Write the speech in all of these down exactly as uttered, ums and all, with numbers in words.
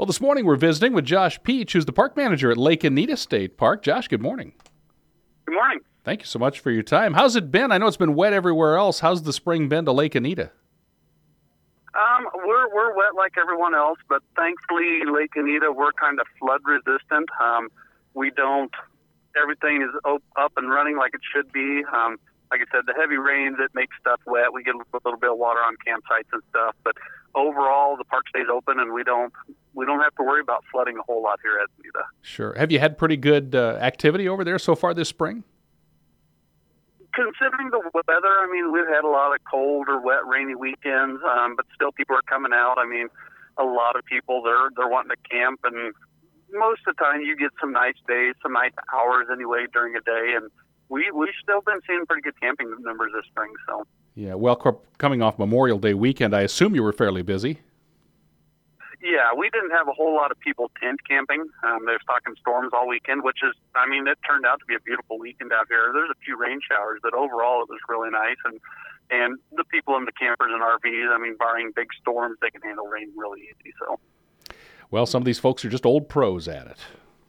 Well, this morning we're visiting with Josh Peach, who's the park manager at Lake Anita State Park. Josh, good morning. Good morning. Thank you so much for your time. How's it been? I know it's been wet everywhere else. How's the spring been to Lake Anita? Um, we're we're wet like everyone else, but thankfully Lake Anita, we're kind of flood resistant. Um, we don't. Everything is op- up and running like it should be. Um, like I said, the heavy rains, it makes stuff wet. We get a little bit of water on campsites and stuff, but overall the park stays open, and we don't we don't have to worry about flooding a whole lot here at Anita. Sure. Have you had pretty good uh, activity over there so far this spring? Considering the weather, I mean, we've had a lot of cold or wet, rainy weekends, um, but still people are coming out. I mean, a lot of people, they're they're wanting to camp, and most of the time you get some nice days, some nice hours anyway during a day, and we, we've still been seeing pretty good camping numbers this spring. So Yeah, well, co- coming off Memorial Day weekend, I assume you were fairly busy. Yeah, we didn't have a whole lot of people tent camping. Um, they was talking storms all weekend, which is, I mean, it turned out to be a beautiful weekend out here. There's a few rain showers, but overall it was really nice. And and the people in the campers and R Vs, I mean, barring big storms, they can handle rain really easy. So, Well, some of these folks are just old pros at it.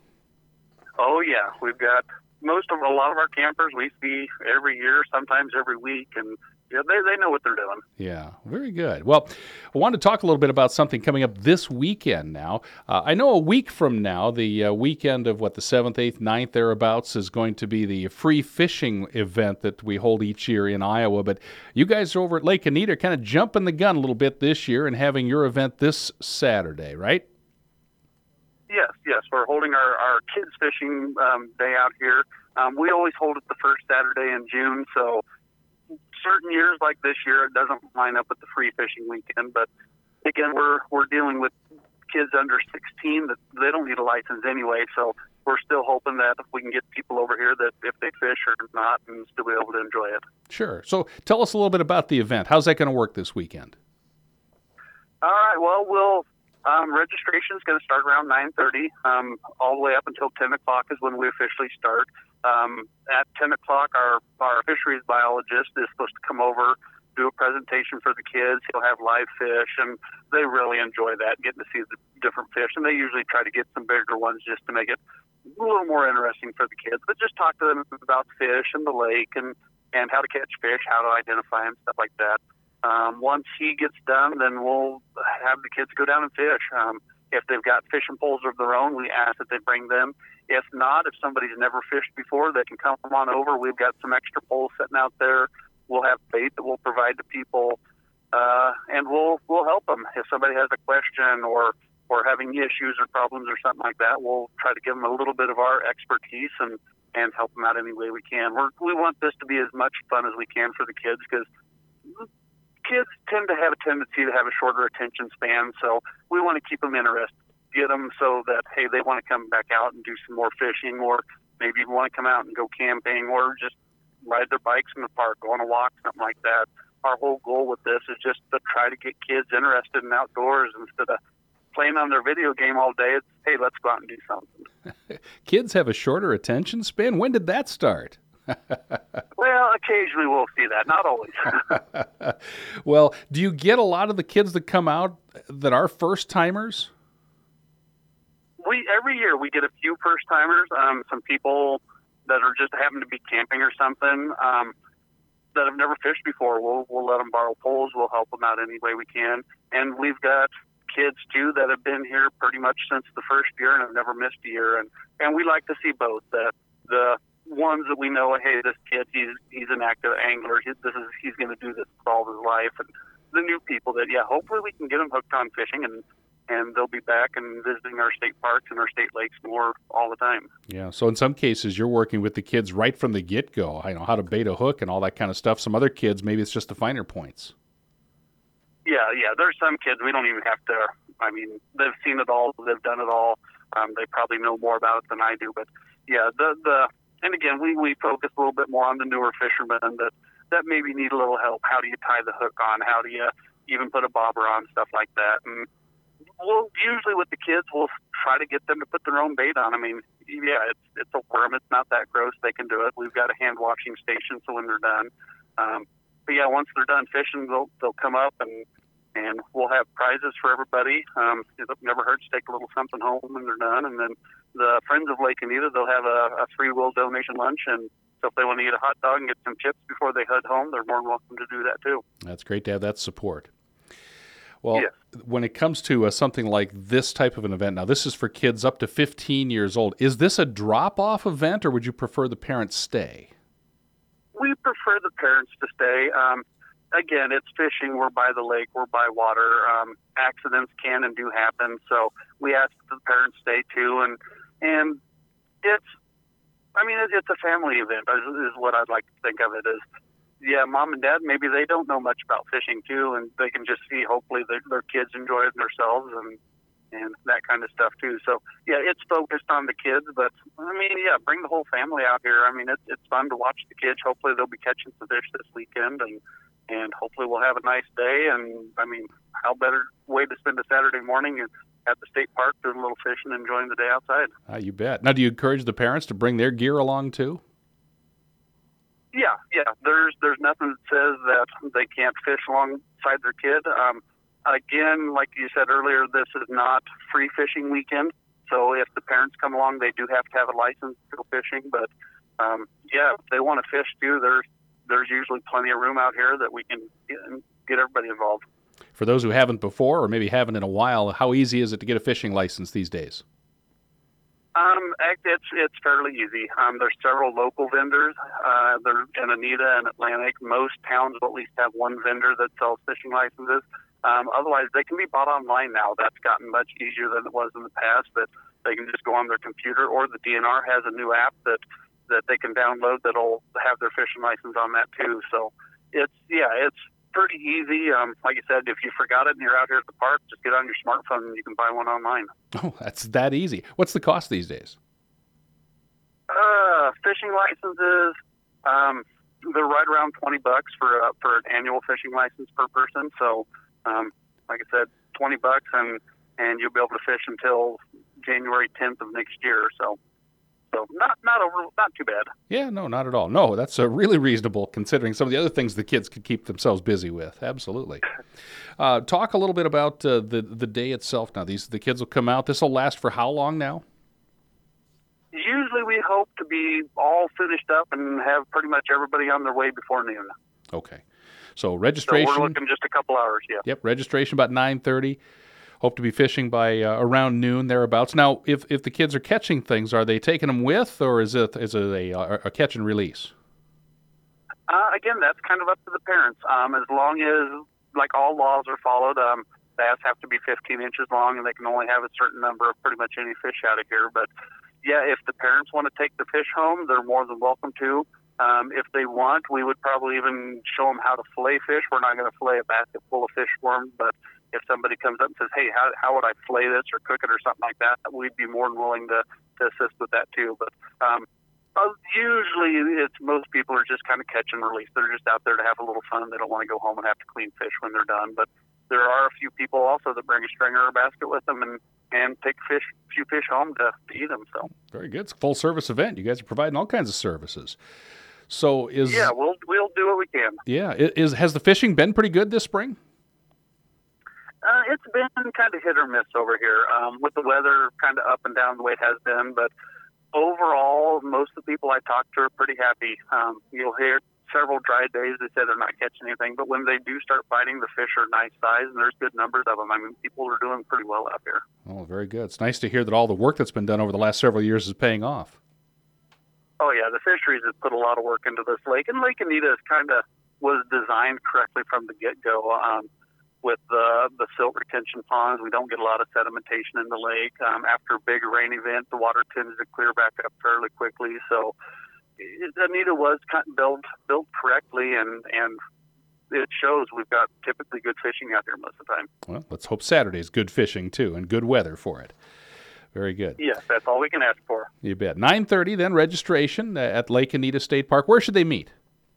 oh yeah, we've got most of a lot of our campers we see every year, sometimes every week, and yeah, they they know what they're doing. Yeah, very good. Well, I wanted to talk a little bit about something coming up this weekend now. Uh, I know a week from now, the uh, weekend of, what, the seventh, eighth, ninth, thereabouts, is going to be the free fishing event that we hold each year in Iowa. But you guys over at Lake Anita are kind of jumping the gun a little bit this year and having your event this Saturday, right? Yes, yes. We're holding our, our kids fishing um, day out here. Um, we always hold it the first Saturday in June, so certain years like this year, it doesn't line up with the free fishing weekend. But again, we're we're dealing with kids under sixteen that they don't need a license anyway. So we're still hoping that if we can get people over here that if they fish or not, and still be able to enjoy it. Sure. So tell us a little bit about the event. How's that going to work this weekend? All right. Well, we'll um, registration is going to start around nine thirty, um, all the way up until ten o'clock is when we officially start. Um, at ten o'clock, our, our fisheries biologist is supposed to come over, do a presentation for the kids. He'll have live fish, and they really enjoy that, getting to see the different fish. And they usually try to get some bigger ones just to make it a little more interesting for the kids. But just talk to them about fish and the lake and, and how to catch fish, how to identify them, stuff like that. Um, once he gets done, then we'll have the kids go down and fish. Um, if they've got fishing poles of their own, we ask that they bring them. If not, if somebody's never fished before, they can come on over. We've got some extra poles sitting out there. We'll have bait that we'll provide to people, uh, and we'll we'll help them. If somebody has a question or or having issues or problems or something like that, we'll try to give them a little bit of our expertise and, and help them out any way we can. We're, we want this to be as much fun as we can for the kids, because kids tend to have a tendency to have a shorter attention span, so we want to keep them interested, get them so that, hey, they want to come back out and do some more fishing, or maybe even want to come out and go camping, or just ride their bikes in the park, go on a walk, something like that. Our whole goal with this is just to try to get kids interested in outdoors instead of playing on their video game all day. It's, hey, let's go out and do something. Kids have a shorter attention span? When did that start? Well, occasionally we'll see that, not always. Well, do you get a lot of the kids that come out that are first-timers? We every year we get a few first-timers, um, some people that are just happen to be camping or something, um, that have never fished before. We'll we'll let them borrow poles. We'll help them out any way we can. And we've got kids, too, that have been here pretty much since the first year and have never missed a year. And, and we like to see both, that the ones that we know, hey, this kid, he's he's an active angler. He, this is he's going to do this for all of his life. And the new people that, yeah, hopefully we can get them hooked on fishing, and and they'll be back and visiting our state parks and our state lakes more all the time. Yeah, so in some cases you're working with the kids right from the get-go. I know how to bait a hook and all that kind of stuff. Some other kids, maybe it's just the finer points. Yeah, yeah, there's some kids we don't even have to, I mean, they've seen it all, they've done it all. Um, they probably know more about it than I do. But, yeah, the the and again, we, we focus a little bit more on the newer fishermen that, that maybe need a little help. How do you tie the hook on? How do you even put a bobber on, stuff like that? And we'll usually with the kids, we'll try to get them to put their own bait on. I mean, yeah, it's it's a worm. It's not that gross. They can do it. We've got a hand washing station, so when they're done, um, but yeah, once they're done fishing, they'll they'll come up and and we'll have prizes for everybody. Um, it never hurts to take a little something home when they're done. And then the Friends of Lake Anita, they'll have a, a free will donation lunch, and so if they want to eat a hot dog and get some chips before they head home, they're more than welcome to do that too. That's great to have that support. Well, yes. When it comes to uh, something like this type of an event, now this is for kids up to fifteen years old. Is this a drop-off event, or would you prefer the parents stay? We prefer the parents to stay. Um, again, it's fishing. We're by the lake. We're by water. Um, accidents can and do happen, so we ask that the parents stay too. And and it's, I mean, it, it's a family event is, is what I'd like to think of it as. Yeah, mom and dad, maybe they don't know much about fishing too, and they can just see hopefully their, their kids enjoy it themselves and and that kind of stuff too. So yeah, it's focused on the kids, but I mean, yeah, bring the whole family out here. I mean, it's it's fun to watch the kids. Hopefully they'll be catching some fish this weekend, and and hopefully we'll have a nice day. And I mean, how better way to spend a Saturday morning is at the state park doing a little fishing and enjoying the day outside. Ah, you bet. Now, do you encourage the parents to bring their gear along too? Yeah, yeah. There's there's nothing that says that they can't fish alongside their kid. Um, again, like you said earlier, this is not free fishing weekend. So if the parents come along, they do have to have a license to go fishing. But um, yeah, if they want to fish too, there's there's usually plenty of room out here that we can get, get everybody involved. For those who haven't before, or maybe haven't in a while, how easy is it to get a fishing license these days? Um, it's it's fairly easy. Um, there's several local vendors. Uh, they're in Anita and Atlantic. Most towns will at least have one vendor that sells fishing licenses. Um, otherwise, they can be bought online now. That's gotten much easier than it was in the past. That they can just go on their computer, or the D N R has a new app that that they can download that'll have their fishing license on that too. So it's yeah, it's pretty easy. Um, like I said, if you forgot it and you're out here at the park, just get on your smartphone and you can buy one online. Oh, that's that easy. What's the cost these days? Uh, fishing licenses, um, they're right around twenty bucks for uh, for an annual fishing license per person. So, um, like I said, twenty bucks, and and you'll be able to fish until January tenth of next year. So. So not not over, not too bad. Yeah, no, not at all. No, that's uh, really reasonable considering some of the other things the kids could keep themselves busy with. Absolutely. Uh, talk a little bit about uh, the the day itself. Now, these the kids will come out. This will last for how long now? Usually, we hope to be all finished up and have pretty much everybody on their way before noon. Okay, so registration. So we're looking just a couple hours. Yeah. Yep, registration about nine thirty. Hope to be fishing by uh, around noon, thereabouts. Now, if if the kids are catching things, are they taking them with, or is it is it a, a catch and release? Uh, again, that's kind of up to the parents. Um, as long as, like all laws are followed, um, bass have to be fifteen inches long, and they can only have a certain number of pretty much any fish out of here. But yeah, if the parents want to take the fish home, they're more than welcome to. Um, if they want, we would probably even show them how to fillet fish. We're not going to fillet a basket full of fish for them, but if somebody comes up and says, hey, how, how would I fillet this or cook it or something like that, we'd be more than willing to, to assist with that too. But um, usually it's most people are just kind of catch and release. They're just out there to have a little fun. They don't want to go home and have to clean fish when they're done. But there are a few people also that bring a stringer or a basket with them and, and take fish, a few fish home to, to eat them. So very good. It's a full service event. You guys are providing all kinds of services. So is yeah, we'll we'll do what we can. Yeah, is has the fishing been pretty good this spring? Uh, it's been kind of hit or miss over here um, with the weather kind of up and down the way it has been. But overall, most of the people I talk to are pretty happy. Um, you'll hear several dry days they say they're not catching anything, but when they do start biting, the fish are nice size and there's good numbers of them. I mean, people are doing pretty well out here. Oh, very good. It's nice to hear that all the work that's been done over the last several years is paying off. Oh, yeah, the fisheries has put a lot of work into this lake, and Lake Anita is kind of was designed correctly from the get-go. Um, with the, the silt retention ponds, we don't get a lot of sedimentation in the lake. Um, after a big rain event, the water tends to clear back up fairly quickly. So it, Anita was kind of built built correctly, and, and it shows. We've got typically good fishing out here most of the time. Well, let's hope Saturday's good fishing, too, and good weather for it. Very good. Yes, that's all we can ask for. You bet. nine thirty, then, registration at Lake Anita State Park. Where should they meet?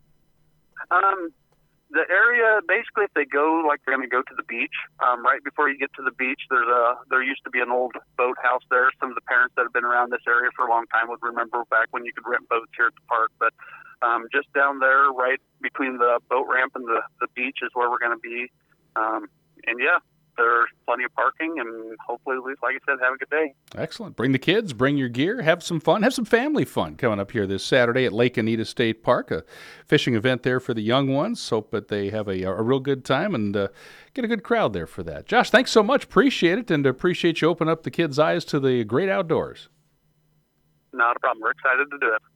Um, the area, basically, if they go, like they're going to go to the beach, um, right before you get to the beach, there's a there used to be an old boathouse there. Some of the parents that have been around this area for a long time would remember back when you could rent boats here at the park. But um, just down there, right between the boat ramp and the, the beach is where we're going to be. Um, and yeah, there's plenty of parking, and hopefully, like I said, have a good day. Excellent. Bring the kids, bring your gear, have some fun, have some family fun coming up here this Saturday at Lake Anita State Park, a fishing event there for the young ones. Hope that they have a, a real good time and uh, get a good crowd there for that. Josh, thanks so much. Appreciate it, and appreciate you opening up the kids' eyes to the great outdoors. Not a problem. We're excited to do it.